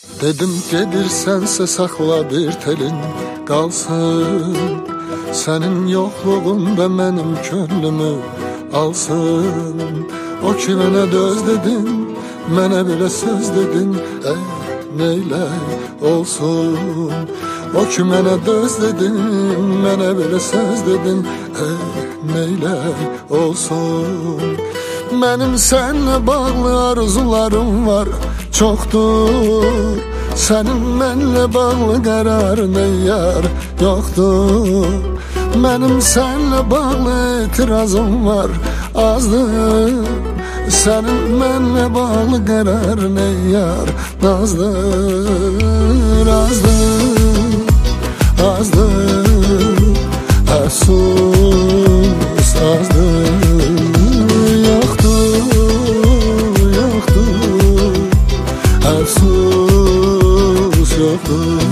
Dedim gedirsənsə saxla bir telin qalsın, sənin yokluğunda mənim könlümü alsın. O ki mənə döz dedin, mənə belə söz dedin, neylək olsun. O ki mənə döz dedin, mənə belə söz dedin, neylək olsun. Mənim sənlə bağlı arzularım var, çoxdur. Sənin mənlə bağlı qərarın yar yoxdur. Mənim sənlə bağlı etirazım var, azdır. Sənin mənlə bağlı qərarın yar nazdır, azdır, azdır. Əfsus azdır, yoxdur, yoxdur. Əfsus yoxdur.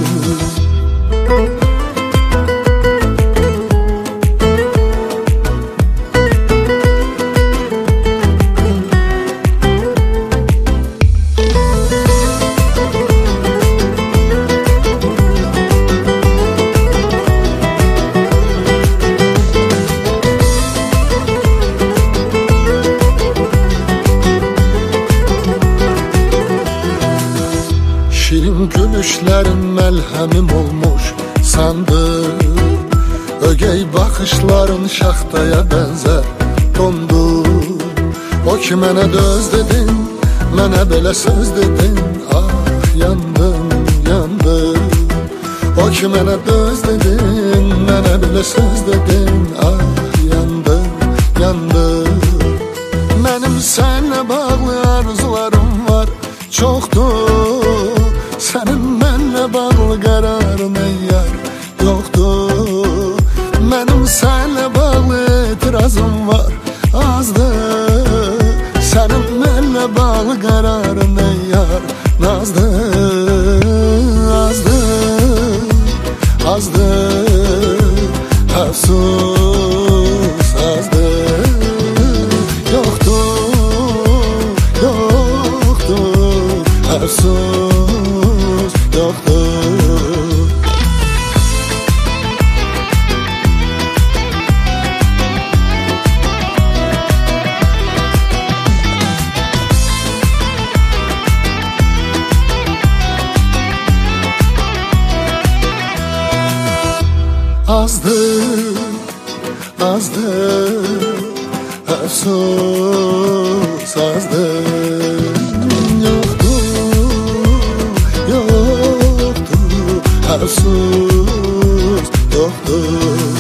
Şirin gülüşlərin məlhəmim olmuş sandım. Ögey baxışların şaxtaya bənzər dondu. O ki mənə döz dedin, mənə belə söz dedin, ah yandım, yandım. O ki mənə döz dedin, mənə belə söz dedin, ah yandım, yandım. Mənim sənlə bağlı arzularım var, çoxdur. Sənin mənlə bağlı qərarın yar yoxdur. Mənim sənlə bağlı etirazım var, azdır. Sənin mənlə bağlı qərarın yar nazdır, azdır, azdır. Əfsus azdır, yoxdur, yoxdur. Əfsus yoxdur. Azdır, azdır. Əfsus azdır, yoxdur, yoxdur. Əfsus yoxdur.